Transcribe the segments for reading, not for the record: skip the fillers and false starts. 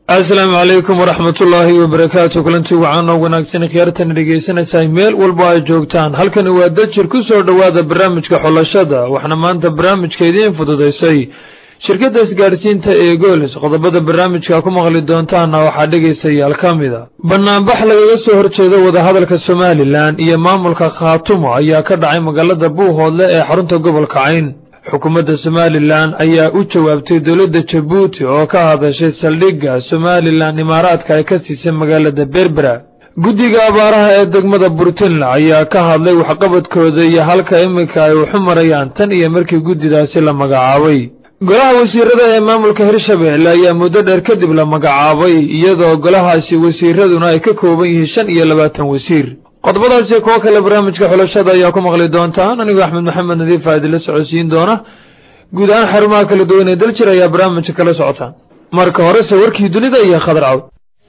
asalaamu calaykum waraxmatullaahi wabarakaatu kulanti wacan oo wanaagsan khiyaartan dhegeysanaysaa meel walba ay joogtaan halkani waa dajir ku soo dhowaada barnaamijka xulashada waxna maanta barnaamijka idiin fududaysay shirkadda isgaadhsiinta ee goolis qodobada barnaamijka ku maqli doontaana waxaa dhegaystayaal ka mida banaanbax lagaga soo horjeedo wadahadalka somalilan iyo maamulka khaatumo ayaa ka dhacay magaalada buuhoodle ee xarunta gobolka cayn xukuumadda somalilan ayaa u jawaabtay dowladda jabuuti oo ka hadashay saldhigga somalilan imaaraadka ay ka siisay magaalada berbera guddiga abaaraha ee degmada burtinle ayaa ka hadlay waxqabadkooda iyo halka iminka ay waxu marayaan tan iyo markii guddidaasi la magacaabay golaha wasiirada ee maamulka hirshabeelle ayaa muddo dheer kadib la magacaabay iyadoo golahaasi wasiiraduna ay ka kooban yihiin 25 wasiir qodobadaasi kuwa kale barnaamijka xulashada ayaa ku maqli doontaan anigoo axmed maxamed nadiif aadi la socodsiin doona guud ahaan xarumaha kala duwan ee daljir ayaa barnaamijka kala socotaan marka horese warkii dunida iyo khadar cawd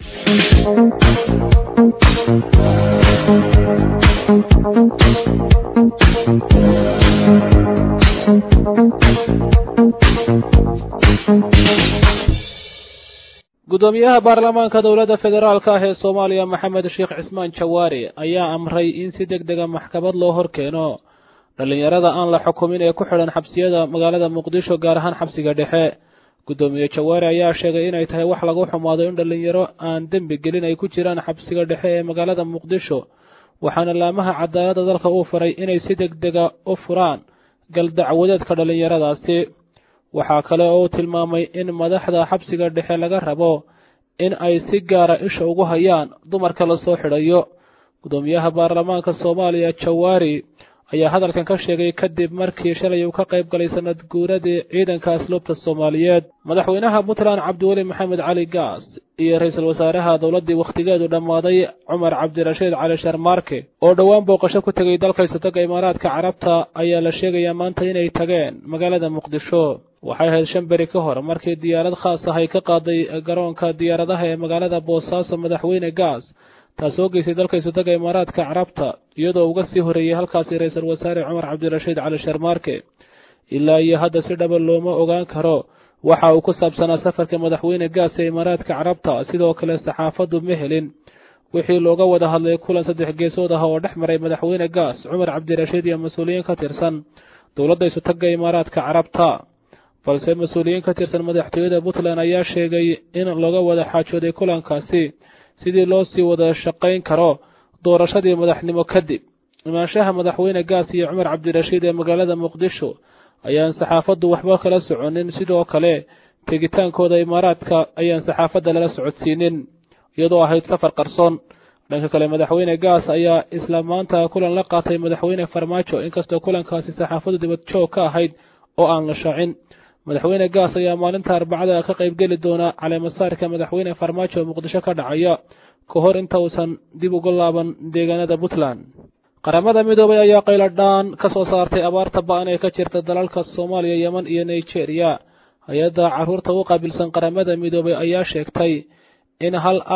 gudoomiyaha baarlamaanka dowladda federaalka ah ee Soomaaliya Maxamed Sheekh Cismaan Jawaari ayaa amray in si degdeg ah maxkamad loo horkeeno dhalinyarada aan la xukumin ee ku xiran xabsiyada magaalada Muqdisho gaar ahaan xabsiga dhexe gudoomiye Jawaari ayaa sheegay inay tahay wax lagu xumaado in dhalinyaro aan dambi gelin ay ku jiraan xabsiga dhexe ee magaalada Muqdisho waxaana laamaha cadaaladda dalka uu faray inay si degdeg ah u furaan gal dacwadeedka dhalinyaradaasi waxaa kale oo uu tilmaamay in madaxda xabsiga dhexe laga rabo in ay si gaara isha ugu hayaan dumarka la soo xidhayo gudoomiyaha baarlamaanka Soomaaliya Jawaari ayaa hadalkan ka sheegay kadib markii shalay uu ka qayb galay sanad guuradii ciidanka asluubta Soomaaliyeed madaxweynaha Puntland Cabdiweli Maxamed Cali Gaas iyo ra'iisul wasaaraha dowladda waqtigeedu dhamaaday Cumar Cabdirashiid Cali Sharmaarke oo dhawaan booqasho ku tagay dalka Istaga Imaaraadka Carabta ayaa la sheegay maanta inay tageen magaalada Muqdisho waxay ahayd 5 bari ka hor markii diyaarad khaas ah ay ka qaaday garoonka diyaaradaha ee magaalada Boosaaso madaxweyne Gaas taasoo geysay dalka Istaga Imaaraadka Carabta iyadoo uga sii horeeyay halkaas ra'iisul wasaare Cumar Cabdirashiid Cali Sharmaarke ilaa iyo hadda si dhab looma ogaan karo waxa uu ku saabsanaa safarka madaxweyne Gaas ee Imaaraadka Carabta sidoo kale saxaafadu ma helin wixii looga wada hadlay kulan 3 geesood ah oo dhexmaray madaxweyne Gaas Cumar Cabdirashiid iyo mas'uuliyiin ka tirsan dowladda Istaga Imaaraadka Carabta balse mas'uuliyiin ka tirsan madaxtooyada Puntland ayaa sheegay in looga wada xaajooday kulankaasi sidii loo sii wada shaqayn karo doorashadii madaxnimo kadib imaanshaha madaxweyne Gaas iyo Cumar Cabdirashiid ee magaalada Muqdisho ayaan saxaafadu waxba kala soconin sidoo kale tegitaankooda Imaaraadka ayaan saxaafada la socodsiinin iyadoo ahayd safar qarsoon dhanka kale madaxweyne Gaas ayaa isla maanta kulan la qaatay madaxweyne Farmaajo inkastoo kulankaasi saxaafadu dibad joog ka ahayd oo aan la shaacin madaxweyne Gaas ayaa maalinta Arbacada ka qayb gali doona caleemasaarka madaxweyne Farmaajo Muqdisho ka dhacaya ka hor inta uusan dib uga laaban deegaanada Puntland qaramada midoobay ayaa qayladhaan ka soo saartay abaarta ba'an ee ka jirta dalalka Soomaaliya Yemen iyo Nigeria hay'adda caruurta u qaabilsan qaramada midoobay ayaa sheegtay in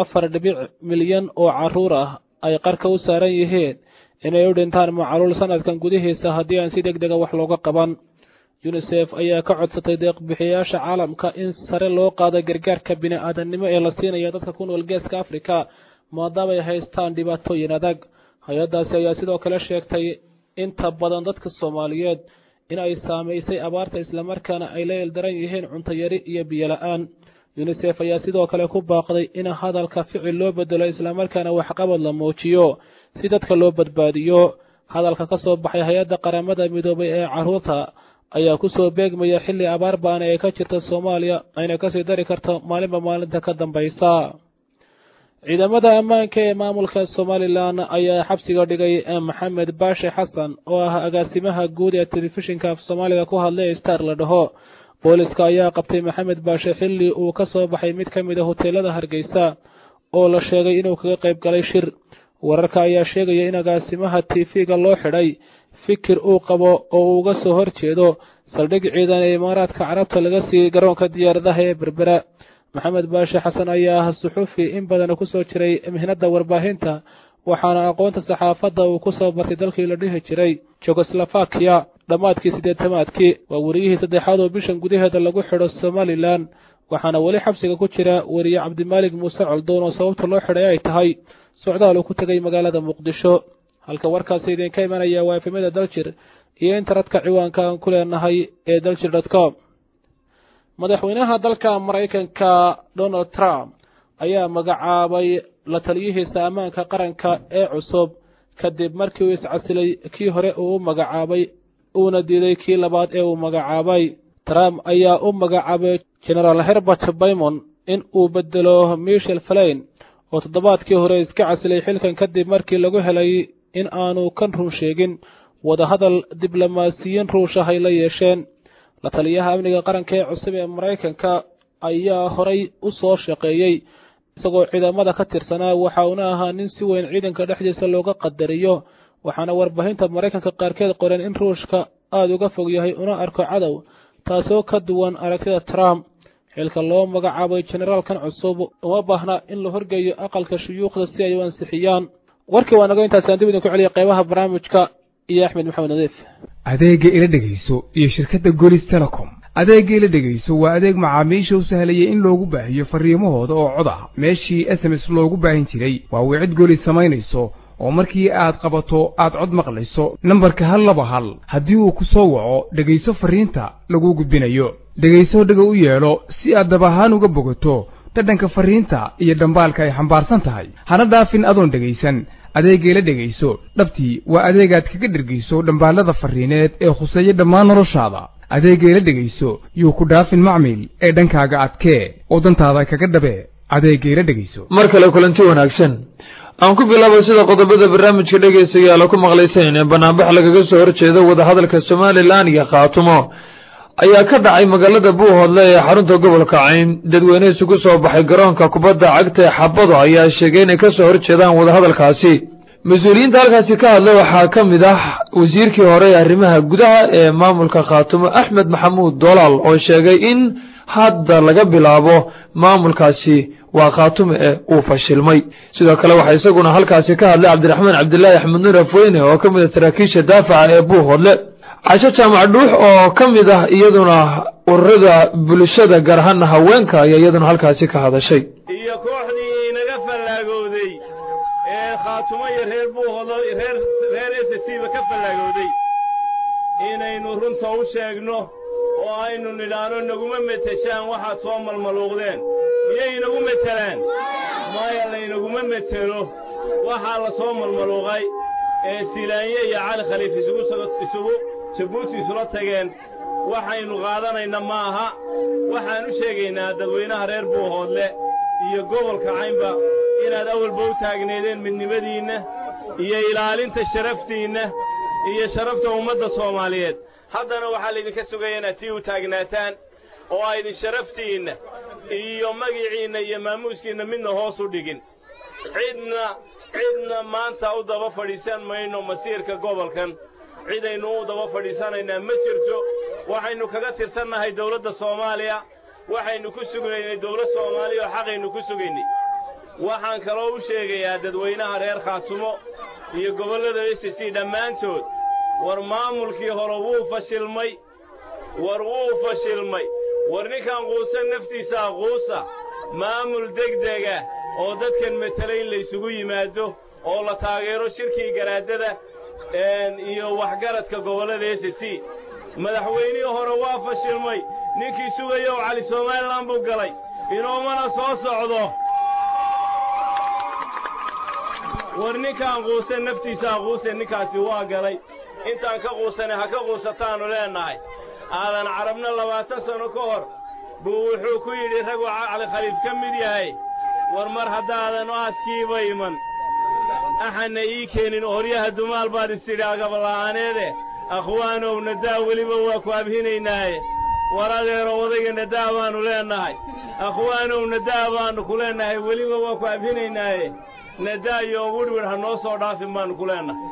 4 milyan oo caruur ah ay qarka u saaran yihiin inay u dhintaan macaluul sanadkan gudihiisa haddii aan si degdeg ah wax looga qaban UNICEF ayaa ka codsatay deeq-bixiyaasha caalamka in sare loo qaado gargaarka bini'aadanimo ee la siinayo dadka ku nool Geeska Afrika maadaama ay haystaan dhibaatooyin adag hay'addaasi ayaa sidoo kale sheegtay inta badan dadka Soomaaliyeed in ay saameysay abaarta isla markaana ay la ildaran yihiin cunto yari iyo biyo la'aan UNICEF ayaa sidoo kale ku baaqday in hadalka ficil loo bedelo isla markaana waxqabad la muujiyo si dadka loo badbaadiyo hadalka ka soo baxay hay'adda qaramada midoobay ee caruurta ayaa ku soo beegmaya xilli abaar ba'an ee ka jirta Soomaaliya ayna ka sii dari karto maalinta ka dambaysa ciidamada ammaanka ee maamulka Somaliland ayaa xabsiga dhigay Maxamed Baashe Xasan oo ah agaasimaha guud ee telefishinka Soomaaliga ku hadlay Star la dhaho booliska ayaa qabtay Maxamed Baashe xilli uu ka soo baxay mid ka mid ah hoteelada Hargeysa oo la sheegay inuu kaga qayb galay shir wararka ayaa sheegaya in agaasimaha TV-ga loo xidhay fikir uu qabo oo uu uga soo horjeedo saldhig ciidan ee Imaaraadka Carabta laga siiyay garoonka diyaaradaha ee Berbera Maxamed Baashe Xasan ayaa ah suxufi in badan ku soo jiray mihnada warbaahinta waxaana aqoonta saxaafadda uu ku soo bartay dalkii la dhihi jiray Czechoslovakia dhamaadkii 80-aadkii waa wariyihii saddexaad oo bishan gudaheeda lagu xidho Somaliland waxaana weli xabsiga ku jira weriye cabdimaalig muuse coldoon oo sababta loo xidhay ay tahay socdaal uu ku tegay magaalada muqdisho halka warkaasi idinka imanaya waa efemada daljir iyo internetka ciwaanka aan ku leenahay ee daljir.com. madaxweynaha dalka Mareykanka Donald Trump ayaa magacaabay la taliyihiisa ammaanka qaranka ee cusub kadib markii uu iscasilay kii hore uu magacaabay uuna diiday kii labaad ee uu magacaabay. Trump ayaa u magacaabay General Herbert Bymon in uu bedelo Michael Flynn oo toddobaadkii hore iska casilay xilkan kadib markii lagu helay in aanu kan run sheegin wadahadal diblomaasiyiin Ruush ah ay la yeesheen. la taliyaha amniga qaranka ee cusub ee Mareykanka ayaa horay u soo shaqeeyay isagoo ciidamada ka tirsanaa waxa uu ahaa nin si weyn ciidanka dhexdiisa looga qadariyo waxaana warbaahinta Mareykanka qaarkeed qoreen in Ruushka aad uga fog yahay una arko cadow taasoo ka duwan aragtida Trump. xilka loo magacaabay generaalkan cusub uma baahna in la horgeeyo aqalka shuyuukhda si ay u ansixiyaan. warkii waa naga intaas aan dib idinku celiyay qaybaha barnaamijka iyo Axmed Maxamed Nadiif. adeega ila dhageyso iyo shirkadda Golis Telecom. adeega ila dhageyso waa adeeg macaamiisha u sahlaya in loogu baahiyo fariimahooda oo cod ah meeshii SMS loogu baahin jiray. waa wicid Golis samaynayso oo markii aad qabato aad cod maqlayso nambarka 121 haddii uu ku soo waco dhageyso fariinta lagu gudbinayo. dhageyso dhaga u yeelo si aad dab ahaan uga bogato dhadhanka fariinta iyo dhambaalka ay xambaarsan tahay. hana dhaafin adoon dhageysan adeega ila dhageyso dhabtii waa adeegaad kaga dhirgeyso dhambaalada fariineed ee khuseeya dhammaan noloshaada. adeega ila dhageyso yuu ku dhaafin macmiil ee dhankaaga adkee oo dantaada kaga dhabe. adeega ila dhageyso mar kale kulanti wanaagsan aan ku bilaabo sida qodobada barnaamijka dhageysiga ku maqlayseen ee banaanbax lagaga soo horjeedo wadahadalka Somaliland iyo Khaatumo ayaa ka dhacay magaalada Buuhoodle ee xarunta gobolka Cayn. dadweyne isugu soo baxay garoonka kubadda cagta ee Xabado ayaa sheegay inay ka soo horjeedaan wadahadalkaasi. mas'uuliyiinta halkaasi ka hadlay waxaa ka mid ah wasiirkii hore ee arrimaha gudaha ee maamulka Khaatumo Axmed Maxamuud Dolaal oo sheegay in hadda laga bilaabo maamulkaasi waa Khaatumo ee uu fashilmay. sidoo kale waxa isaguna halkaasi ka hadlay Cabdiraxmaan Cabdullaahi Axmed Nuur Afweyne oo ka mid ah saraakiisha daafaca ee Buuhoodle. casho jaamac dhuux oo ka mid ah iyaduna ururada bulshada gaar ahaan haweenka ayaa iyaduna halkaasi ka hadashay. iyo kooxdii naga fallaagowday ee Khaatumo iyo reer Buuhoodle reer SSC ka fallaagowday inaynu runta u sheegno oo aynu nidhaano naguma meteshaan waxaad soo malmaluuqdeen. miyay nagu metelaan? maya laynaguma metelo waxaa la soo malmaluuqay ee Silaanye iyo Cali Khaliif isugu Jabuuti isula tageen. waxaynu qaadanayna maaha. waxaan u sheegaynaa dadweynaha reer Buuhoodle iyo gobolka Caynba inaad awalba u taagneedeen midnimadiinna iyo ilaalinta sharaftiinna iyo sharafta ummadda Soomaaliyeed. haddana waxaa laydinka sugayaa inaad tii u taagnaataan oo aydin sharaftiinna iyo magiciinna iyo maamuuskiinna midna hoos u dhigin. cidna maanta u daba fadhiisan mayno masiirka gobolkan. cidaynu u daba fadhiisanaynaa ma jirto. waxaynu kaga tirsannahay dawladda Soomaaliya. waxaynu ku sugnaynay dawlad Soomaaliya oo xaqaynu ku sugaynay. waxaan kaloo u sheegayaa dadweynaha reer Khaatumo iyo gobollada SSC dhammaantood war maamulkii hore wuu fashilmay. war ninkaan quusan naftiisa quusa. maamul degdega oo dadkan metelay in la isugu yimaado oo la taageero shirkii garaadada iyo waxgaradka gobollada SSC. madaxweynihii hore waa fashilmay. ninkii sugaya oo Cali Somaliland buu galay inoomana soo socdo. war ninkaan quusan naftiisa quusan ninkaasi waa galay. intaan ka quusanay ha ka quusataanu leenahay. aadan carabna 20 sano ka hor buu wuxuu ku yidhi rag Cali Khaliif ka mid yahay war mar haddaadan aaskiiba iman axana ii keenin horyaha dumaal baad istidhaa gabala'aaneede akhwaanow nadaa weliba waa ku abhinaynaaye. war adeero odayga nadaa baanu leenahay. akhwaanow nadaa baanu ku leenahay weliba waa ku abhinaynaaye. nadaa iyo wirwir ha noo soo dhaafin baanu ku leenahay.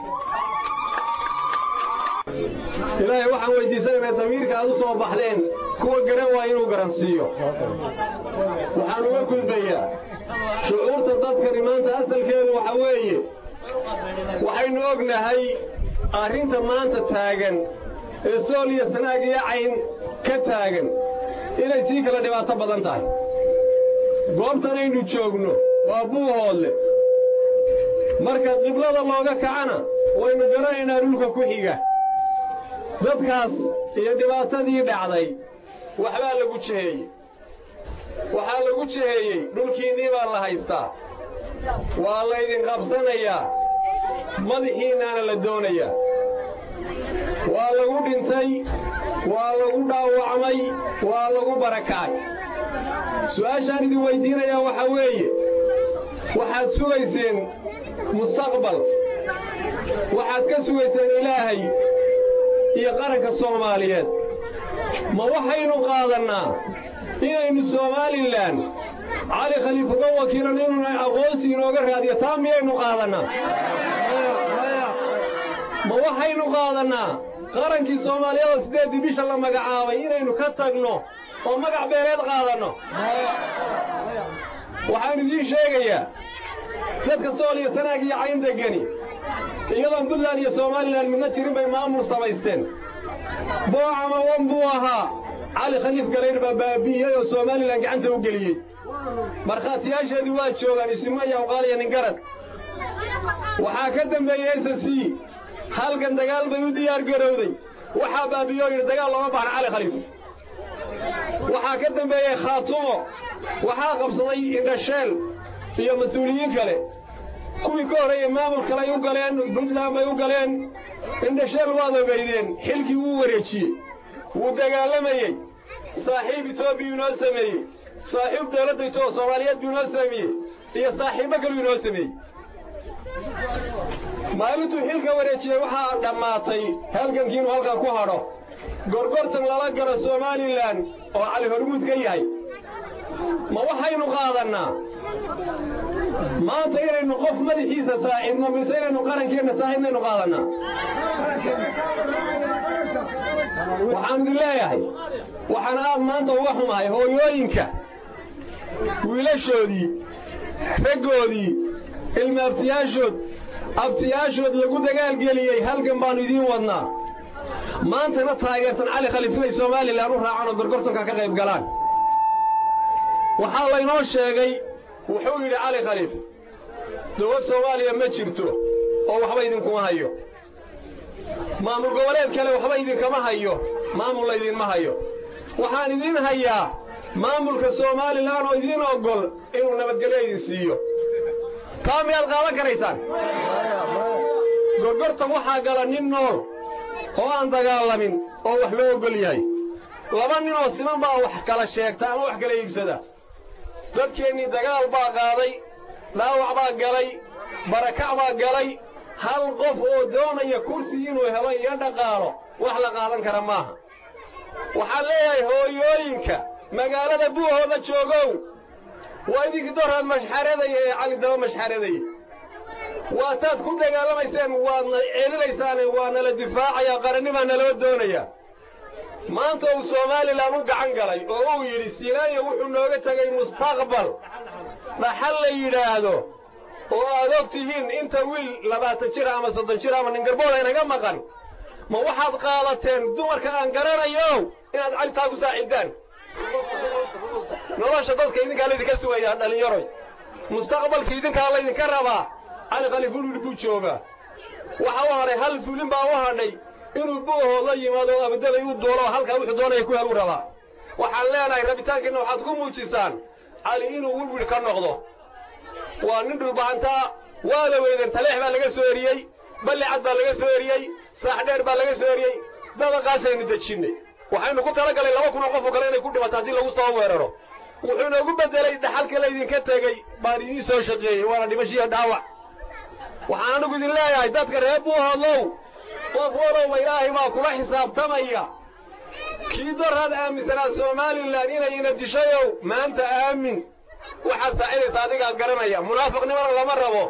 ilaahay waxaan weydiisanaynaa damiirka aad u soo baxdeen kuwa garan waa inuu garansiiyo. waxaan uga gudbayaa shucuurta dadkani maanta asalkeedu waxa weeye waxaynu ognahay arrinta maanta taagan ee Sool iyo Sanaag iyo Cayn ka taagan inay sii kala dhibaato badan tahay goobtanaynu joogno waa Buuhoodle marka qiblada looga kacana waynu garanaynaa dhulka ku xiga dadkaas iyo dhibaatadii dhacday waxbaa lagu jeeyay waxaa lagu jeeyay dhulkiinnii baa la haystaa waa laydin qabsanayaa madaxiinnaana la doonayaa waa lagu dhintay waa lagu dhaawacmay waa lagu barakacay su'aashaan idin weydiinayaa waxaa weeye waxaad sugayseen mustaqbal waxaad ka sugayseen ilaahay iyo qaranka Soomaaliyeed ma waxaynu qaadannaa inaynu Somaliland cali khaliif uga wakiilano inuu aqoonsi inooga raadiyo taa miyaynu qaadannaa ma waxaynu qaadannaa qarankii Soomaaliyeed 8 bisha la magacaabay inaynu ka tagno oo magac beeleed qaadanno waxaan idiin sheegayaa dadka Soomaaliya tanaag iyo cayn degani iyadoo Puntland iyo Somaliland midna jirin bay maamul samaysteen boocama wanbuu ahaa cali khaliif galeer baa baabi'iyay oo Somaliland gacanta u geliyay markhaatiyaasheedu waa joogaan isma iyo qaaliya nin garad waxaa ka dambeeyay SSC halkan dagaal bay u diyaar garowday waxaa baabi'iyay dagaal lama baahna cali khaliif waxaa ka dambeeyay khaatumo waxaa qabsaday indhasheel iyo mas'uuliyiin kale kuwii ka horeeyay maamul kale ay u galeen Puntland bay u galeen indhasheel waad ogeydeen xilkii uu wareejiyey wuu dagaalamayay saaxiib Itoobiya inoo sameeyey saaxiib dawladda Itoobiya Soomaaliyeed inoo sameeyey iyo saaxiibo kale inoo sameeyey maalintuu xilka wareejiyey waxaa dhammaatay halgankiinu halkan ku hadho gorgortan lala galo Somaliland oo cali hormuud ka yahay ma waxaynu qaadannaa maanta inaynu qof madaxiisa saacidno mise inaynu qarankeenna saacidnaynu qaadannaa waxaan idin leeyahay waxaan aad maanta uga xumahay hooyooyinka wiilashoodii raggoodii abtiyaashood lagu dagaalgeliyey halgan baannu idiin wadnaa maantana taageersan cali khaliif inay Somaliland u raacaan oo gorgortanka ka qayb galaan waxaa laynoo sheegay wuxuu yidhi cali khaliif dowlad Soomaaliya ma jirto oo waxba idinkuma hayo maamul goboleed kale waxba idinkama hayo maamul laydinma hayo waxaan idin hayaa maamulka Somaliland oo idin ogol inuu nabadgelyo idin siiyo taa miyaad qaadan karaysaan gorgortan waxaa gala nin nool oo aan dagaalamin oo wax loo ogol yahay laba nin oo siman baa wax kala sheegta ama wax kala iibsada dadkeennii dagaal baa qaaday dhaawac baa galay barakac baa galay hal qof oo doonaya kursi inuu helo iyo dhaqaalo wax la qaadan kara maaha waxaan leeyahay hooyooyinka magaalada Buuhooda joogow waa idinka doorad mashxaradaya ee cali daba mashxaradaya waa taad ku dagaalamayseen waadna ceelinaysaan waana la difaacaya qarannimana loo doonaya maanta uu Somaliland u gacan galay oo uu yiri Siinaaya wuxuu nooga tagay mustaqbal dhaxal la yiraahdo oo aad ogtihiin inta wiil 20 jir ama 30 jir ama nin garbood inaga maqan ma waxaad qaadateen dumarka aan garanayo inaad cali ku saacidaan nolosha dadka idinka la idinka sugaya dhalinyaro mustaqbalka idinka la idinka rabaa cali khaliif uu jooga waxa uu haray hal fulin baa u hadhay inuu Buuhooda yimaado abadada uu doolo halka wuxuu doonay ku helu rabaa waxaan leenahay rabitaankeena waxaad ku muujisaan cali inuu wulwil ka noqdo waa nin dhulbaanta waa la weydeen taleex baa laga soo eriyay balli cad baa laga soo eriyay saax dheer baa laga soo eriyay dabaqaasaynu dejinay waxaynu ku talagalay 2,000 qof oo kale inay ku dhimato haddii lagu soo weeraro wuxuu noogu bedelay dhaxalka la idinka tagay baan idin soo shaqeeyay waana dhimashiyo dhaawac waxaan anigu idin leeyahay dadka reer Buuhoodlow qof walba ilaahay baa kula xisaabtamaya kii doorad aaminsanaa Somaliland inay ina dishayo maanta aamin waxaad saacidaysaa adiga garanaya munaafiqnimada lama rabo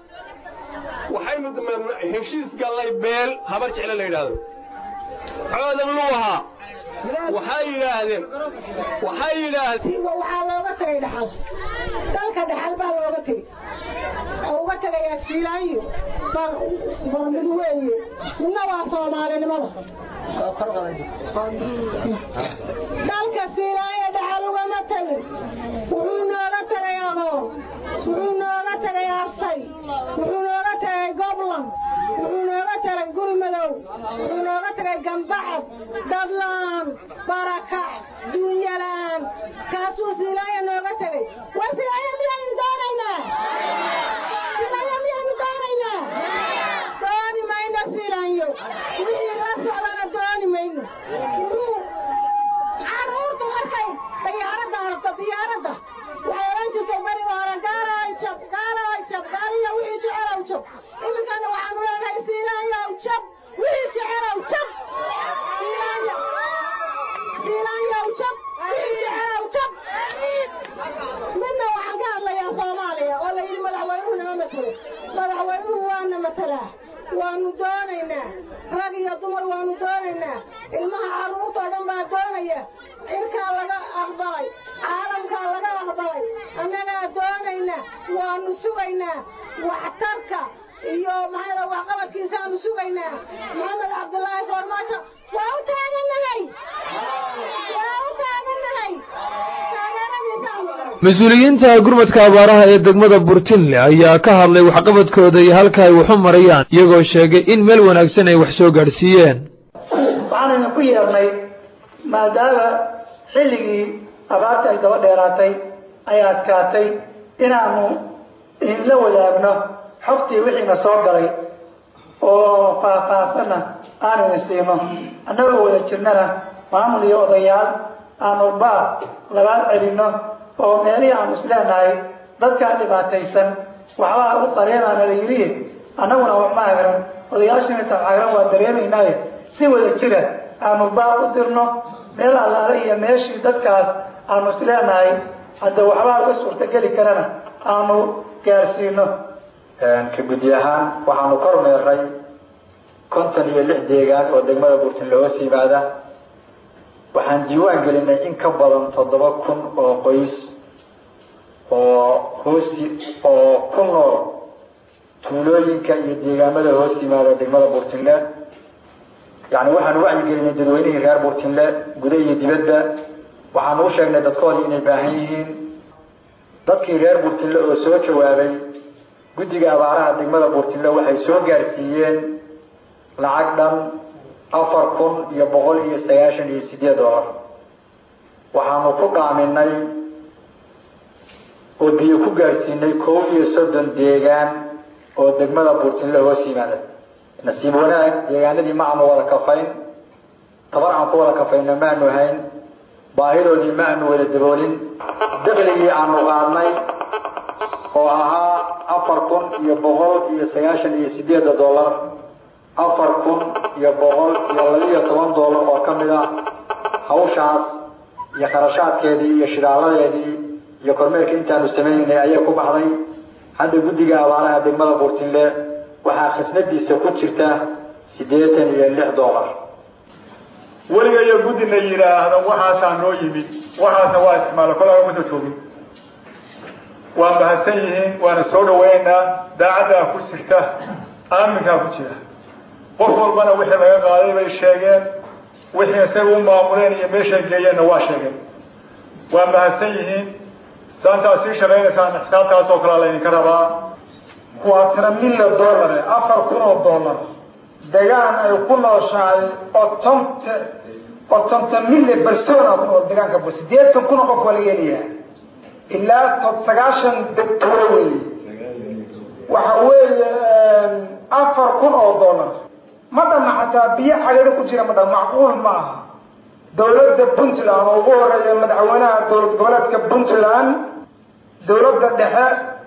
waxaynu heshiis galay beel habar jecel la yiraahdo coodan luuha waxay yiraahdeen waxaa looga tagay dhaxal dalka dhaxal baa looga tagay oo uga tagay Siilaayo baa mid weeye midna waa Soomaalinimada dalka Siilaayo dadlaan baraka dunyalaan kaasuu silaaya nooga tagay war silaaya miyaynu doonaynaa silaaya miyaynu doonaynaa dooni mayno silaayo wixii la socdana dooni mayno carruurtu markay diyaaradda aragto diyaaradda waxay oran jirtay beriga hore gaalaay jab gaaliya wixii jecelow jab iminkana waxaanu leenahay silaayow jab wixii jecelow jab silaayow jab wixii jecelow jab midna waxaan ka hadlayaa soomaaliya oo la yidhi madaxweynuhu nama matelo madaxweynuhu waana matelaa waanu doonaynaa rag iyo dumar waanu doonaynaa ilmaha carruurtoo dhan baa doonaya cirkaa laga aqbalay caalamkaa laga aqbalay annagaa doonaynaa waanu sugaynaa waxtarka iyo maxaa waxqabadkiisaanu sugaynaa maxamed cabdulaahi farmaajo waa u taagannahay mas-uuliyiinta gurmadka abaaraha ee degmada burtinle ayaa ka hadlay waxqabadkooda iyo halka ay waxu marayaan iyagoo sheegay in meel wanaagsan ay wax soo gaadhsiiyeen waxaan idinku yeernay maadaama xilligii abaarta ay daba dheeraatay ay adkaatay inaanu idinla wadaagno xogtii wixiina soo galay oo faahfaahsanna aan idin siino annagoo wada jirnana maamul iyo odayaal aanu baar labaad celinno oo meelihii aanu isleenahay dadkaan dhibaataysan waxbaa u dareemaana la yidhi annaguna wax ma agran odayaashiina sagcagran waa dareemaynaaye si wada jira aanu baar u dirno meel allaale iyo meeshii dadkaas aanu isleenahay hadda waxbaa uga suurtageli karana aanu gaarsiino ka guddi ahaan waxaanu kor meeray 56 deegaan oo degmada Buurtinle hoos yimaada waxaan diiwaan gelinay in ka badan 7,000 oo qoys oo ku nool tuulooyinka iyo deegaamada hoos yimaada degmada Buurtinle yani waxaan wacyi gelinay dadweynaha reer Buurtinle gudaha iyo dibadda waxaan u sheegnay dadkoodii inay baahan yihiin dadkii reer Buurtinle oo soo jawaabay guddiga abaaraha degmada Buurtinle waxay soo gaarsiiyeen lacag dhan 4,198 dollar waxaanu ku dhaaminay oo biyo ku gaarsiinay 30 deegaan oo degmada Buurtinle hoos yimaada nasiib wanaag deegaanadii ma aanu wada kafayn tabar aan ku wada kafayna ma aanu hayn baahidoodii ma aanu wada daboolin dakhligii aanu qaadnay oo ahaa 4,198 dollar 4,112 dollar oo ka mid ah hawshaas iyo kharashaadkeedii iyo shiraaladeedii iyo kormeerka intaanu sameynay ayaa ku baxday hadda guddiga abaaraha degmada Buurtinle waxaa khasnadiisa ku jirta 86 dollar weliga iyo guddina yiraahdo waxaasaan noo yimid waxaasna waa isticmaalo kala ma soo joogin waa mahadsan yihiin waana soo dhaweynaa daacadda ku jirta aaminka ku jira qof walbana wixii laga qaaday bay sheegeen wixii isaga u maamuleen iyo meesha geeyeen waa sheegeen waa mahadsan yihiin saantaasi shaqeynaysan xisaabtaas oo kala leeyin karaba $4 milyan $4,000 deegaan ay ku nooshahay oo 50 milyan persona oo deegaanka bu 80 kun qof wala yeelaya ilaa 90 degmada weey waxa weeye $4,000 ma dhamma xataa biyo xageeda ku jira ma dhamma macquul ma aha dawladda Puntland oo ugu horeeya madaxweynaha dawlad goboleedka Puntland dawladda dhexe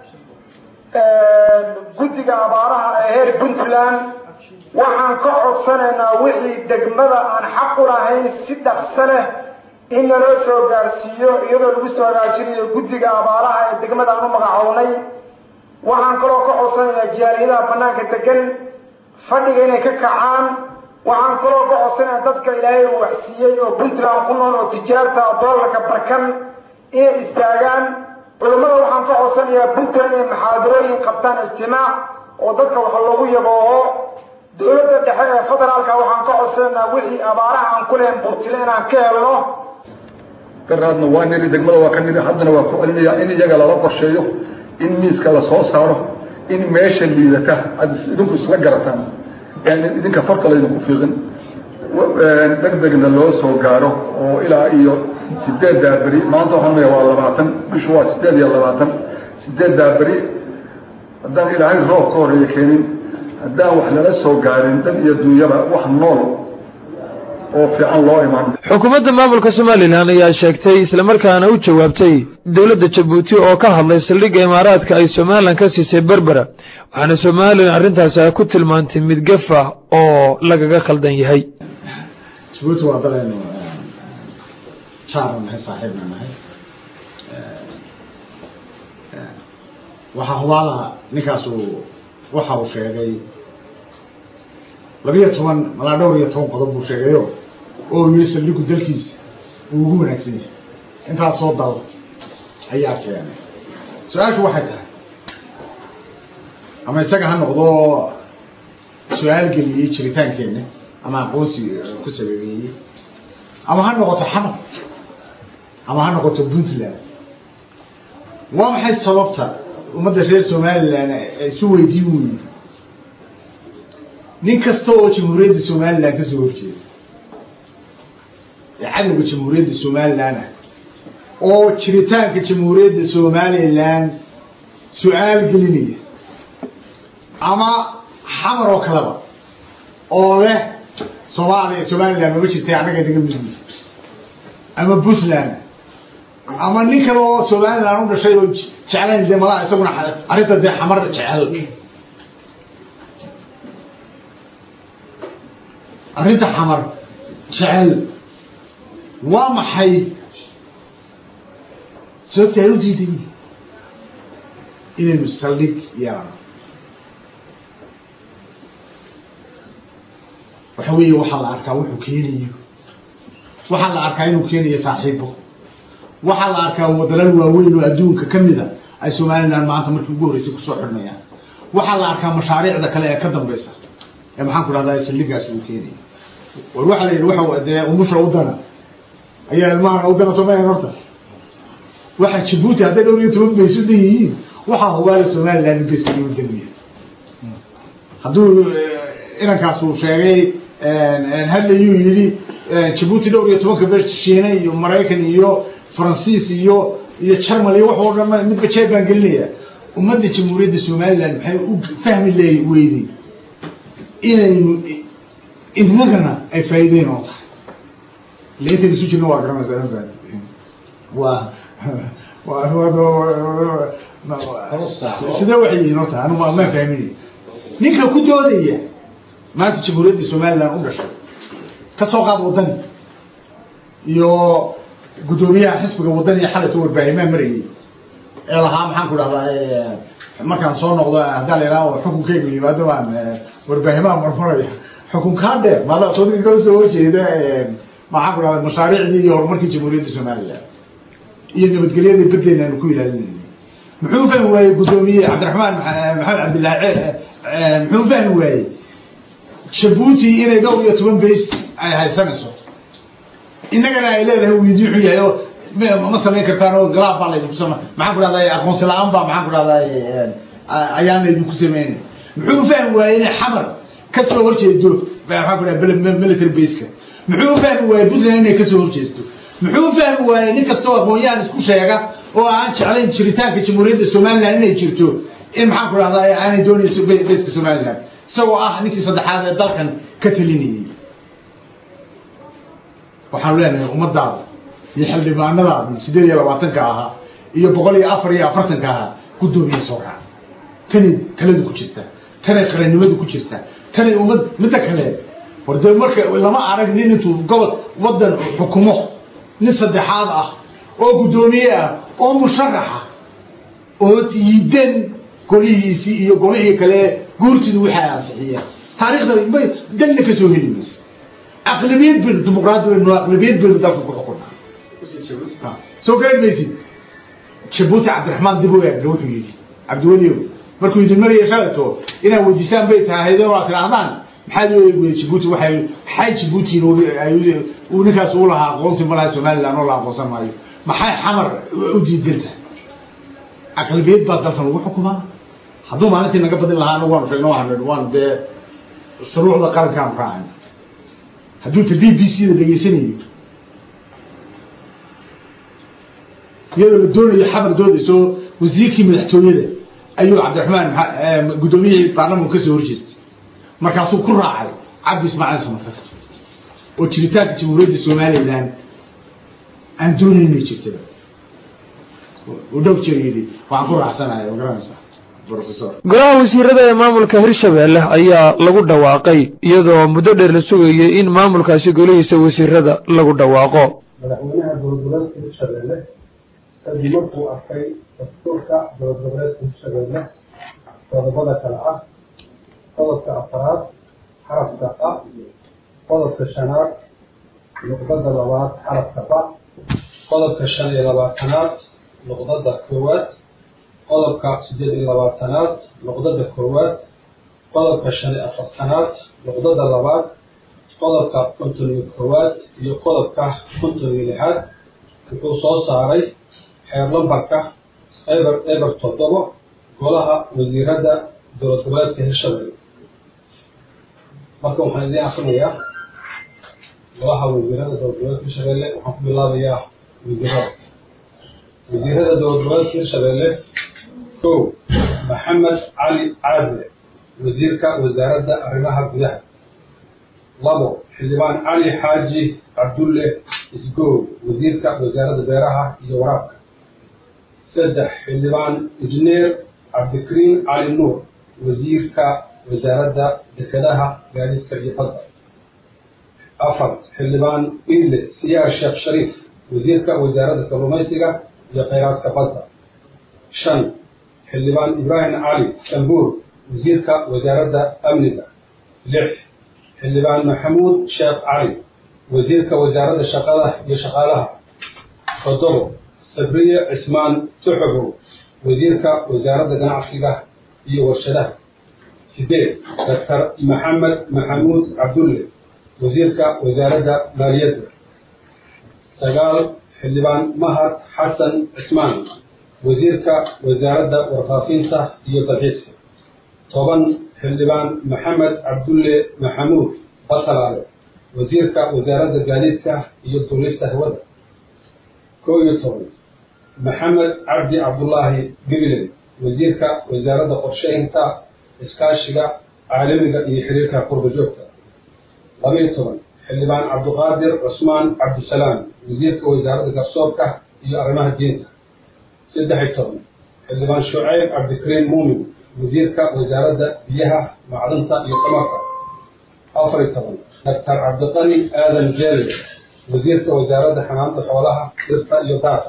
guddiga abaaraha ee heer Puntland waxaan ka codsanaynaa wixii degmada aan xaq u lahayn si dhaqso leh in loo soo gaarsiiyo iyadoo lagu soo hagaajinayo guddiga abaaraha ee degmada aan u magacawnay waxaan kaloo ka codsanayaa jaaliyadaha banaanka degan fadhiga inay ka kacaan waxaan kaloo ka codsanayaa dadka ilaahay uu waxsiiyey oo Puntland ku nool oo tijaarta doolarka barkan inay istaagaan culimada waxaan ka codsanayaa Puntland inay muxaadarooyin qabtaan ijtimaac oo dadka waxa loogu yabooho dawladda dhexe ee federaalka waxaan ka codsanaynaa wixii abaaraha aan ku leen Buurtinle inaan ka helno garaadna waa niri degmada waa ka mid haddana waa ku celinayaa in iyaga lala qorsheeyo in miiska la soo saaro in meesha liidata aad idinku isla garataan yani idinka farta laydinku fiiqin degdegna loo soo gaaro oo ilaa iyo 8 beri maanta waxaan waa 20 bishu waa 28 8 beri haddaan ilaahay roob ka horeeyo keenin haddaan wax lala soo gaarin dad iyo dunyaba wax nool oo fiican loo imaan. xukuumadda maamulka Soomaaliland ayaa sheegtay isla markaana u jawaabtay dawladda Djibouti oo ka hadlay saldhigga Imaaraadka ay Soomaaliland ka siisay Berbera waxaana Soomaaliland arrintaas ay ku tilmaantay mid gaf ah oo lagaga khaldan yahay. Djibouti waa daleen شعب من صاحبنا معي وحاولنا نكاسو وحاو شيغاي لبيا toban mala dhowr iyo 10 qodob uu sheegayo oo wiilsa ligu dalkiis ugu wanaagsan inta soo dal ayaa keenay su'aashu waxay tahay ama isaga ha noqdo su'aal geliyay jiritaankeena ama aqoonsi ku sameeyay ama ha noqoto xamar ama ha noqoto Puntland waa maxay sababta ummadda reer Soomaaliland ay soo weydiiyeen nin kasta oo jamhuuriyadda Soomaaliland ka soo horjeeda cadawga jamhuuriyadda Soomaaliland oo jiritaanka jamhuuriyadda Soomaaliland su'aal gelinaya ama xamar oo kalaba oo leh Soomaaliland ma jirtay anaga diga midii ama Puntland ama nin kale oo Soomaaliland u dhashay oo jeclaan deemada isaguna arinta de xamar jecel arinta xamar jecel waa maxay sababta ay u diiday inay saldhig yaraan waxa weeye waxa la arkaa wuxuu keenayo waxa la arkaa inuu keenayo saaxiibo waxa la arkaa wadalal waaweyn oo adduunka kamida ay Soomaaliland maanta markii ugu horeysay ku soo xirnayaan waxa la arkaa mashaariicda kale ee ka dambaysa ee maxaan ku raadayay saldhigaas uu keenayo waxa la yiraahdo waxa wadada umusha wadana ayaa ilmaha wadana Soomaaliland horta waxa Djibouti hadda dhowr iyo 10 baysu leeyihiin waxa hubaal Soomaaliland biska u damiya haduu inankaas uu sheegay hadda yiri Djibouti dhowr iyo 10 beer Shiina iyo Mareykan iyo Faransiis iyo Jarmal iyo wax oo dhan midba jeebaan gelinaya ummadda jamhuuriyadda Soomaaliland maxay u fahmi leeyihiin inagana ay faa'iideen oo tahay leeyahay isu jirno waa garanaysaa sida waxay noqotay anu ma fahmin ninka ku doodaya maanta jamhuuriyadda Soomaaliland u dhashay ka soo qaad wadan iyo gudoomiyaha xisbiga wadan iyo xalalta warbaahinta marayay ee lahaa maxaan ku dhahdaa markaan soo noqdo hadal ilaa xukunkeyga yimaado waan warbaahinta marmaraya xukunka dheer maada soo dhigay kala soo jeeda maxaan ku dhahdaa mashaariicdii iyo horumarkii jamhuuriyadda Soomaaliland iyo nabadgelyada beddelana ku ilaalinayay muxuu fahmi waayay gudoomiyaha Cabdiraxmaan Maxamed Cabdilaahi muxuu fahmi waayay Djibouti inay dhowr iyo 10 bays ay haysanayso inagana ay leedahay wiidii xuyayo ma sameyn kartaan oo galaab baa la idinku sameeyay maxaan ku dhahdaa aqoonsi la'aan baa maxaan ku dhahdaa ayaan la idinku sameeyay muxuu fahmi waayay in xamar ka soo horjeedo maxaan ku dhahdaa military base-ka muxuu fahmi waayay Puntland inay ka soo horjeesto muxuu fahmi waayay nin kasta oo aqoon-yahan isku sheega oo aan jeclayn jiritaanka jamhuuriyadda Soomaaliland inay jirto in maxaan ku dhahdaa aanay doonayso base-ka Soomaaliland سوى ninkii saddexaad ee dalkan ka talinayay waxaan leenahay ummadda iyo xildhibaanada 28 ka ahaa iyo 144 ka ahaa gudoomiye soo raac tani taladu ku jirta tani qarannimadu ku jirta tani ummad midda kale warday marka lama arag nin intuu gobol wadan xukumo nin saddexaad ah oo gudoomiye ah oo musharax ah oo diidan golihiisi iyo golihii kale guurtidu waxa ansixiya taariikhda bay dalna ka soo helimaysa aqlabiyad bil dimuqraadiyad iyo aqlabiyad bil dalka ku xukunta soo gaadmaysi Djibouti Cabdiraxmaan dibo ee wuxuu yiri Cabdiwali markuu idin mariyay shaqo inaa wadiisaan bay tahay oo tiraadaan maxay weeyay Djibouti waxay Djibouti uu ninkaas uu lahaa aqoonsi malaha Soomaaliland oo la aqoonsan maayo maxay xamar u diidinta aqlabiyad baa dalka lagu xukumaa hadduu maalintii naga badin lahaa anagu waanu sheegno waan de shuruucda qarankaan raacin hadduu ta BBC da dhageysanayo iyadoo la doonayo xabar doodayso wasiirkii madaxtooyada ayuu cabdiraxmaan guddoomiyihii baarlamaanku ka soo horjeestay markaasuu ku raacay cabdi ismaaciil samatar oo jiritaanka jamhuuriyadda somaliland aan doonayn inay jirtaba oo dhow jeer yidhi waxaan ku raacsanahay oo garanaysaa professor golaha wasiirada ee maamulka hirshabelle ayaa lagu dhawaaqay iyadoo muddo dheer la sugayay in maamulkaasi golihiisa wasiirada lagu dhawaaqo madaxweynaha dowladgoboleedka hirshabelle kadib markuu arkay dastuurka dowladgoboleedka hirshabelle qodobada kale ah qodobka afaraad xarafka a qodobka shanaad nuqdada labaad xarafka ba qodobka 25aad nuqdada koowaad qodobka 28aad nuqdada koowaad qodobka 54aad nuqdada labaad qodobka 51aad iyo qodobka 56aad wuxuu soo saaray xeer lambarka eber 7 golaha wasiirada dowlad goboleedka hirshabelle marka waxaan idin akrinayaa golaha wasiirada dowlad goboleedka hirshabelle waxaan ku bilaabayaa wasiirada dowlad goboleedka hirshabelle kow maxamed cali caadle wasiirka wasaaradda arrimaha gudaha labo xildhibaan cali xaaji cabdulle isgool wasiirka wasaaradda beeraha iyo waraabka saddex xildhibaan injineer cabdikariin cali nuur wasiirka wasaaradda dekedaha gaadiidka iyo badda afar xildhibaan ile siyaar sheekh shariif wasiirka wasaaradda kalluumaysiga iyo khayraadka badda shan xildhibaan ibraahim cali sambuur wasiirka wasaaradda amniga lix xildhibaan maxamuud sheekh cali wasiirka wasaaradda shaqada iyo shaqaalaha toddobo sabriye cismaan tuxubow wasiirka wasaaradda ganacsiga iyo warshadaha sideed doctor maxamed maxamuud cabdulle wasiirka wasaaradda maaliyadda sagaal xildhibaan mahad xasan cismaan wasiirka wasaaradda warfaafinta iyo dalxiiska toban xildhibaan maxamed cabdulle maxamuud batalaale wasiirka wasaaradda gaadiidka iyo duulista hawada 11 maxamed cabdi cabdullaahi gabiley wasiirka wasaaradda qorsheynta iskaashiga caalamiga iyo xiriirka qurba joogta 12 xildhibaan cabdiqaadir cusmaan cabdisalaam wasiirka wasaaradda garsoorka iyo arrimaha diinta 13 xildhibaan shucayb cabdikariim muumin wasiirka wasaaradda biyaha macdanta iyo tamarta 14 doctor cabdiqani aadan jeelle wasiirka wasaaradda xanaanada xoolaha dhirta iyo daaqa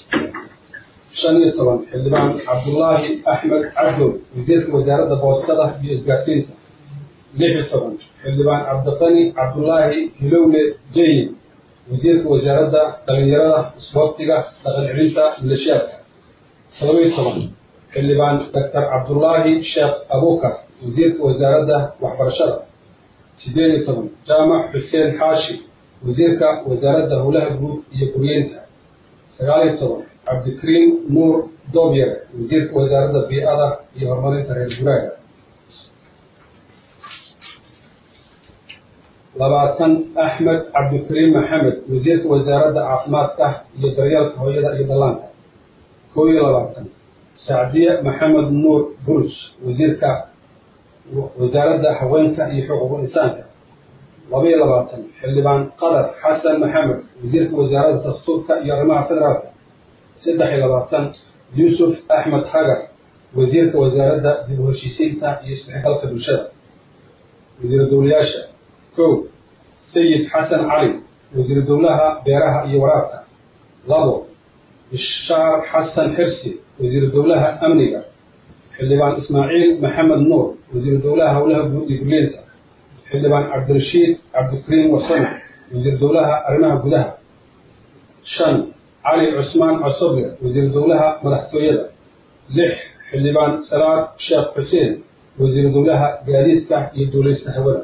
15 xildhibaan cabdullaahi axmed cabdow wasiirka wasaaradda boostada iyo isgaarsiinta 16 xildhibaan cabdiqani cabdullaahi hilowle jeyin wasiirka wasaaradda dhalinyarada isboortiga dhaqan celinta milishiyaadka 17 xildhibaan doctor cabdullaahi sheekh abuukar wasiirka wasaaradda waxbarashada 18 jaamac xuseen xaashi wasiirka wasaaradda howlaha guud iyo guryeynta 19 cabdikariim nuur doobyere wasiirka wasaaradda bii'ada iyo horumarinta reer guraaga 20 axmed cabdikariim maxamed wasiirka wasaaradda caafimaadka iyo daryeelka hooyada iyo dhallaanka 21 sacdiye maxamed nuur buruj wasiirka wasaaradda haweenka iyo xuquuqul insaanka 22 xildhibaan qadar xasan maxamed wasiirka wasaaradda dastuurka iyo arrimaha federaalka 23 yuusuf axmed hagar wasiirka wasaaradda dib u heshiisiinta iyo isdhexgalka bulshada wasiir dowlayaasha kow sayid xasan cali wasiir dowlaha beeraha iyo waraabka 2 bishaar xasan xirsi wasiir dowlaha amniga xildhibaan ismaaciil maxamed nuur wasiir dowlaha howlaha guud iyo guryeynta xildhibaan cabdirashiid cabdikariim wasame wasiir dowlaha arrimaha gudaha 5 cali cusmaan cosoble wasiir dowlaha madaxtooyada 6 xildhibaan salaad sheekh xuseen wasiir dowlaha gaadiidka iyo duuleysta hawada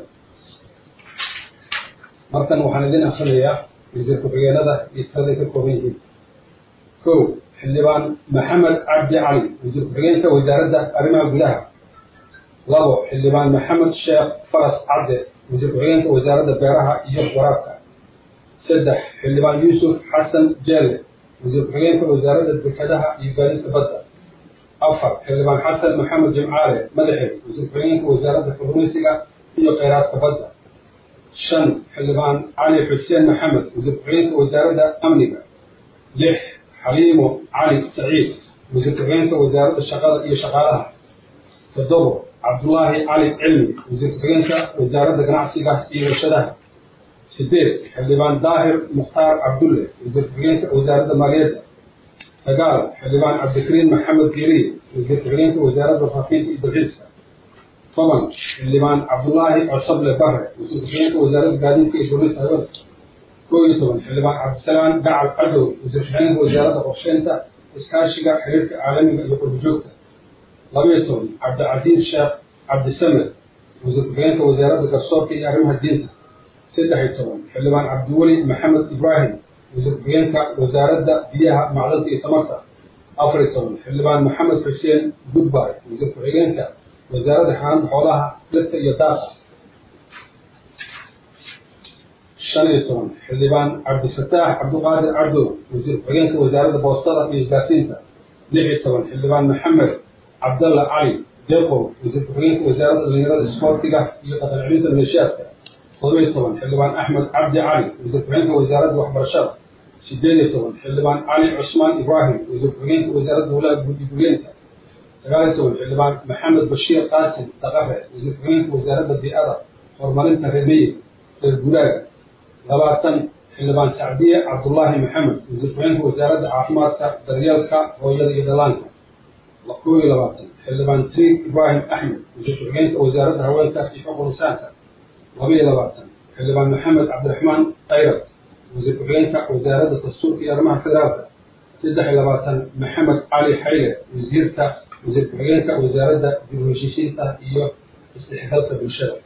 markan waxaan idin akrinayaa wasiir ku-xigeenada iyo tiraday ka kooban yihiin kow xildhibaan maxamed cabdi cali wasiir ku-xigeenka wasaaradda arrimaha gudaha 2 xildhibaan maxamed sheekh faras cadde wasiir ku-xigeenka wasaaradda beeraha iyo waraabka. 3 xildhibaan yuusuf xasan jeele wasiir ku-xigeenka wasaaradda dekedaha iyo gaadiidka badda. 4 xildhibaan xasan maxamed jimcaale madaxeed wasiir ku-xigeenka wasaaradda kalluumaysiga iyo kheyraadka badda. 5 xildhibaan cali xuseen maxamed wasiir ku-xigeenka wasaaradda amniga. 6 xaliimo cali saciid wasiir ku-xigeenka wasaaradda shaqada iyo shaqaalaha. 7 cabdullaahi cali cilmi wasiir ku-xigeenka wasaaradda ganacsiga iyo warshadaha. 8 xildhibaan daahir mukhtaar cabdulle wasiir ku-xigeenka wasaaradda maaliyadda. 9 xildhibaan cabdikariin maxamed geeriye wasiir ku-xigeenka wasaaradda faafinta iyo dalxiiska. 10 xildhibaan cabdullaahi cosable barre wasiir ku-xigeenka wasaaradda gaadiidka iyo booliska hawada. 11 xildhibaan cabdisalaan gacal cadow wasiir ku-xigeenka wasaaradda qorsheynta iskaashiga xiriirka caalamiga iyo qurbojoogta. 12 cabdicasiis sheekh cabdisamed wasiir ku-xigeenka wasaaradda garsoorka iyo arrimaha diinta. 13 xildhibaan cabdiweli maxamed ibraahim wasiir ku-xigeenka wasaaradda biyaha macdanta iyo tamarta. 14 xildhibaan maxamed xuseen gudbaay wasiir ku-xigeenka wasaaradda xanaanada xoolaha dhirta iyo daaqa. 15 xildhibaan cabdifataax cabdiqaadir cabdow wasiir ku-xigeenka wasaaradda boostada iyo isgaarsiinta. 16 xildhibaan maxamed cabdalla cali deeqow wasiir ku-xigeenka wasaaradda dhalinyarada isboortiga iyo dhaqan celinta maleeshiyaadka. 17 xildhibaan axmed cabdi cali wasiir ku-xigeenka wasaaradda waxbarashada. 18 xildhibaan cali cusmaan ibraahim wasiir ku-xigeenka wasaaradda howlaha guud iyo guryeynta. 19 xildhibaan maxamed bashiir qaasim daqare wasiir ku-xigeenka wasaaradda bii'ada horumarinta reer miyiga reer guraaga. 20 xildhibaan sacdiye cabdullaahi maxamed wasiir ku-xigeenka wasaaradda caafimaadka daryeelka hooyada iyo dhallaanka. 21 xildhibaan triig ibraahim axmed wasiir ku-xigeenka wasaaradda haweenka iyo xuquuq insaanka. 22 xildhibaan maxamed cabdiraxmaan kayrad wasiir ku-xigeenka wasaaradda dastuurka iyo arrimaha federaalka. 23 maxamed cali xayle wasiir ku-xigeenka wasaaradda dib u heshiisiinta iyo isdhexgalka bulshada.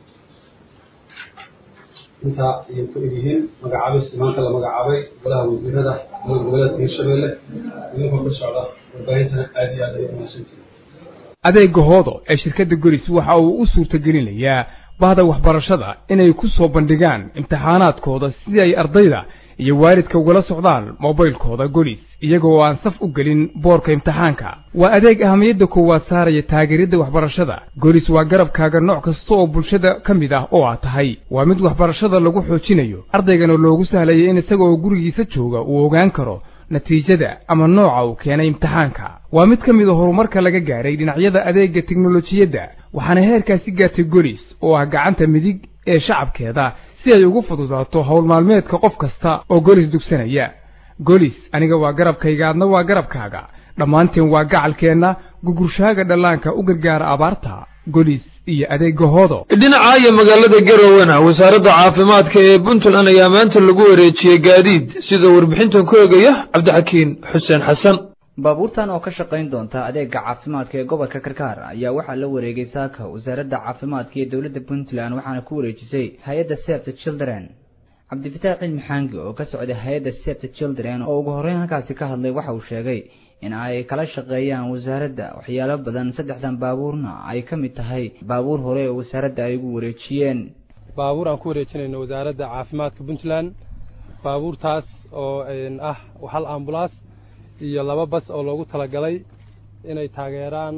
intaa ayay ku egyihiin magacaabista maanta la magacaabay golaha wasiirada dowlad goboleedka hirshabelle idinkoo ka socda warbaahintana aad iyo aad ay umahadsantihiin. adeega hoodo ee shirkadda golis waxa uu u suurtagelinayaa bahda waxbarashada inay ku soo bandhigaan imtixaanaadkooda si ay ardayda iyo waalidka ugala socdaan mobilkooda golis iyagoo aan saf u gelin boorka imtixaanka. waa adeeg ahamiyadda koowaad saaraya taageeridda waxbarashada. golis waa garabkaaga nooc kasta oo bulshada ka mid ah oo aad tahay. waa mid waxbarashada lagu xoojinayo ardaygana loogu sahlaya in isagoo gurigiisa jooga uu ogaan karo natiijada ama nooca uu keenay imtixaanka. waa mid ka mid ah horumarka laga gaaray dhinacyada adeegga tiknolojiyadda waxaana heerkaasi gaartay golis oo ah gacanta midig ee shacabkeeda si ay ugu fududaato howl maalmeedka qof kasta oo golis dugsanaya. golis aniga waa garabkayga adna waa garabkaaga dhammaanteen waa gacalkeenna gugurshaaga dhallaanka u gargaara abaarta. golis iyo adeega hoodo. dhinaca iyo magaalada garowana wasaaradda caafimaadka ee puntland ayaa maanta lagu wareejiyey gaadiid sidoo warbixintan ku eegaya cabdixakiin xuseen xasan. baabuurtan oo ka shaqayn doonta adeega caafimaadka ee gobolka karkaar ayaa waxaa la wareegay saaka wasaaradda caafimaadka ee dowladda puntland waxaana ku wareejisay hay-adda Save the Children. cabdifataax cilmi xaangi oo ka socday hay-adda Save the Children oo ugu horreyn halkaasi ka hadlay waxa uu sheegay in ay kala shaqeeyaan wasaaradda waxyaalo badan. 3 baabuurna ay ka mid tahay baabuur hore oo wasaaradda ay ugu wareejiyeen. baabuur aan ku wareejinayno wasaaradda caafimaadka puntland. baabuurtaas oo ah hal ambulance iyo 2 bas oo loogu talagalay inay taageeraan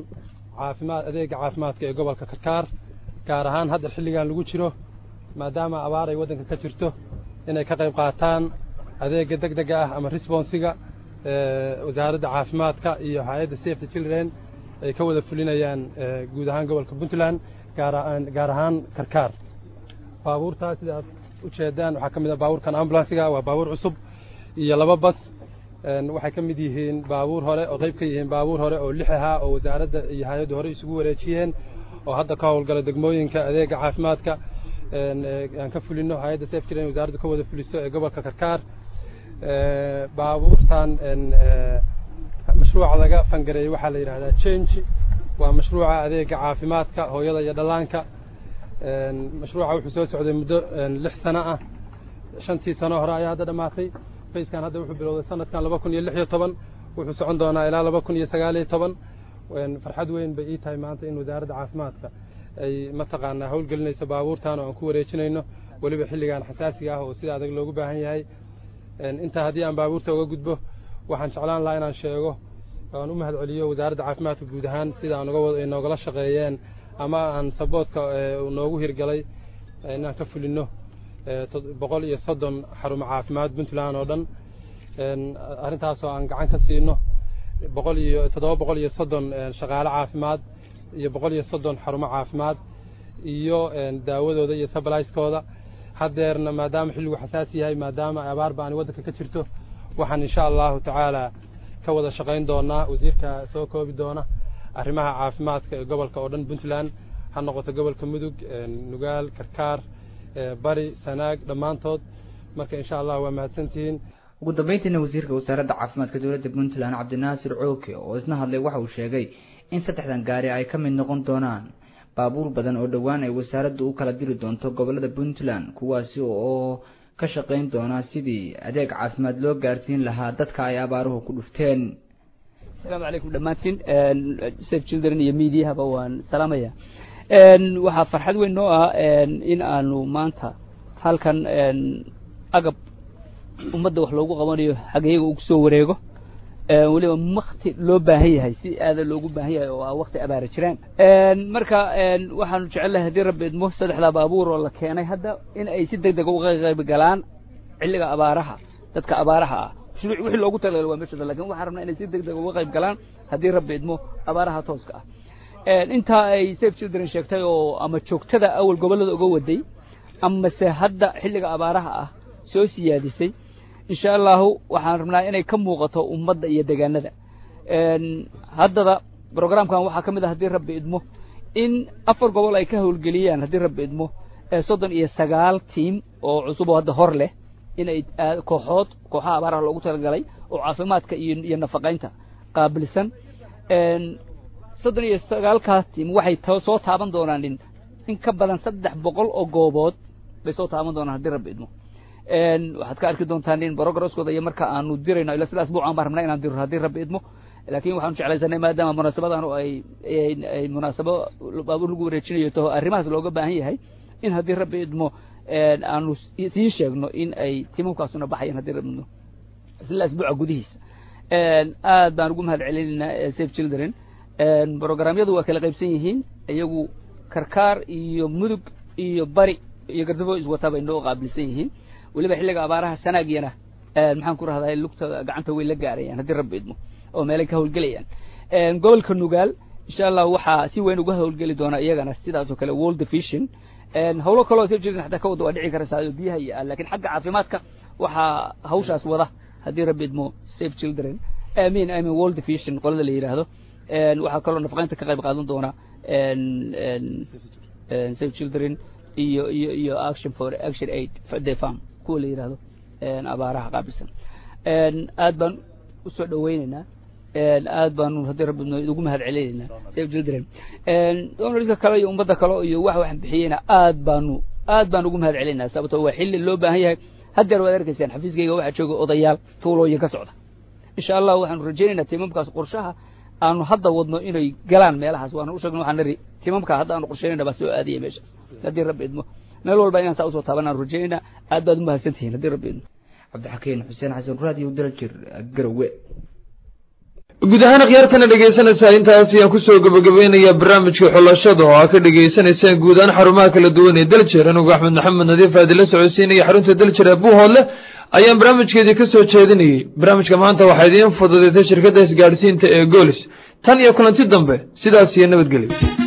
adeega caafimaadka ee gobolka karkaar gaar ahaan hadda xilligan lagu jiro maadaama abaar ay waddanka ka jirto inay ka qayb qaataan adeega degdega ah ama responsiga wasaaradda caafimaadka iyo hay'adda Save the Children ay ka wada fulinayaan guud ahaan gobolka puntland gaar ahaan karkaar. baabuurtaas sida aad u jeedaan waxaa ka mid ah baabuurkan ambulance-ga waa baabuur cusub iyo 2 bas. waxay ka mid yihiin baabuur hore oo qayb ka yihiin baabuur hore oo 6 ahaa oo wasaaradda iyo hay'addu hore isugu wareejiyeen oo hadda ka howlgala degmooyinka adeega caafimaadka aan ka fulino hay'adda Save the Children wasaaraddu ka wada fuliso ee gobolka karkaar. baabuurtan mashruuca laga fangareeyay waxaa la yiraahdaa change waa mashruuca adeega caafimaadka hooyada iyo dhallaanka. mashruuca wuxuu soo socday muddo 6 sano ah. 5 sano hore ayaa hadda dhamaatay. fayskan hadda wuxuu bilowday sanadkan 2016 wuxuu socon doonaa ilaa 2019. farxad weyn bay ii tahay maanta in wasaaradda caafimaadka ay mataqaanaa howlgelinayso baabuurtan oo aan ku wareejinayno weliba xilligan xasaasiga ah oo sida adag loogu baahan yahay intaa haddii aan baabuurta uga gudbo waxaan jeclaan lahaa inaan sheego aan u mahad celiyo wasaaradda caafimaadka guud ahaan sida aan noogala shaqeeyeen ama aan saboodka noogu hirgalay inaan ka fulino 130 xarumo caafimaad Puntland oo dhan arrintaas oo aan gacan ka siino 730 shaqaale caafimaad iyo 130 xarumo caafimaad iyo daawadooda iyo supplieskooda hadeerna maadaama xilligu xasaasi yahay maadaama abaar baan waddanka ka jirto waxaan insha Allah tacaala ka wada shaqeyn doonaa wasiirka soo koobi doona arrimaha caafimaadka ee gobolka oo dhan Puntland ha noqoto gobolka Mudug Nugaal Karkaar bari Sanaag dhamaantood marka insha Allah waa mahadsantihiin ugu dambeyntiina wasiirka wasaaradda caafimaadka dowladda Puntland Cabdinaasir Cooke oo isna hadlay waxa uu sheegay in saddexdan gaari ay ka mid noqon doonaan baabuur badan oo dhawaan ay wasaaraddu u kala diri doonto gobolada Puntland kuwaasi oo ka shaqeyn doona sidii adeeg caafimaad loo gaarsiin lahaa dadka ay abaaruhu ku dhufteen. Assalaamu calaykum dhamaantiin Save Children iyo media haba waan salaamaya waxa farxad weyn noo ah in aanu maanta halkan agab ummadda wax loogu qabanayo xageeyga uu soo wareego waliba waqti loo baahan yahay si aad loogu baahan yahay oo waqti abaar jiraan marka waxaanu jecelahay hadii rabbi idmo saddexda baabuur oo la keenay hadda in ay si degdeg uga qayb galaan xilliga abaaraha dadka abaaraha ah wixii loogu talagalay waa meesha laakiin waxaan rabnaa inay si degdeg uga qayb galaan hadii rabbi idmo abaaraha tooska ah inta ay Save Children sheegtay oo ama joogtada awal gobolada uga waday ama se hadda xilliga abaaraha ah soo siyaadisay insha Allah waxaan rabnaa inay ka muuqato ummadda iyo deegaanada haddaba programkan waxa kamid ah hadii rabbi idmo in 4 gobol ay ka howlgeliyaan hadii rabbi idmo 39 team oo cusub oo hadda hor leh inay kooxaha abaaraha loogu talagalay oo caafimaadka iyo nafaqeynta qaabilsan 39 ka team waxay soo taaban doonaan in ka badan 300 oo goobood bay soo taaban doonaan hadii rabbi idmo waxaad ka arki doontaan in progresskooda iyo marka aanu dirayno ila sidaas buu aan barnaa inaan diro hadii rabbi idmo laakiin waxaan jeclaysanay maadaama munaasabadan oo ay munaasabo baabuur lagu wareejinayo to arrimahaas looga baahan yahay in hadii rabbi idmo aanu sii sheegno in ay tiimamkaasuna baxayaan hadii rabbi idmo isla asbuuca gudihiisa aad baan ugu mahad celinaynaa Save Children programyadu waa kala qaybsan yihiin iyagu Karkaar iyo Mudug iyo Bari iyo Garsabo iswata bay noo qaabilsan yihiin waliba xilliga abaaraha Sanaagiyana maxaan ku rahdaa lugta gacanta way la gaarayaan hadii rabbi idmo oo meel ka howlgelayaan gobolka Nugaal insha Allah waxa si weyn uga howlgeli doona iyagana sidaas oo kale World Vision hawlo kale oo Save Children xataa ka wada waa dhici karaysaa biyaha iyo laakiin xagga caafimaadka waxa hawshaas wada hadii rabbi idmo Save Children aamin World Vision qolada la yiraahdo waxa kale oo nafaqeynta ka qayb qaadan doona Save Children iyo Action Aid for the farm kuwa la yiraahdo abaaraha qaabilsan aad baan u soo dhaweynaynaa aad baan hadii rabbi ugu mahad celinaynaa Save Children doonariska kale iyo ummadda kale iyo waxaan bixiyayna aad baan ugu mahad celinaynaa sababtoo waa xilli loo baahan yahay hadeer waad arkaysaan xafiiskayga waxa jooga odayaal tuulooyin ka socda insha Allah waxaan rajaynaynaa tiimamkaas qorshaha aanu hadda wadno inay galaan meelahaas waan u sheegnay waxaan nari tiimamka hadda aanu qorsheynayna baa soo aadiyay meeshaas hadii rabbi idmo meel walba inaan saa u soo taabanaan rajaynaa aad baad u mahadsantihiin hadii rabbi idmo Cabdixakiin Xuseen Xasan Radio Dalajir Garowe guud ahaan khiyaartana dhageysanaysaa intaas ayaan kusoo gabagabeynayaa barnaamijka xulashada oo ka dhageysanaysaan guud ahaan xarumaha kala duwan ee Dalajir anigu Axmed Maxamed Nadiif Aadila socodsiinaya xarunta Dalajir ee Buuhoodle ayaan barnaamijkeedii ka soo jeedinayay barnaamijka maanta waxaa idiin fududeysay shirkadda isgaarsiinta ee Golis tan iyo kulanti dambe sidaas iyo nabadgelyo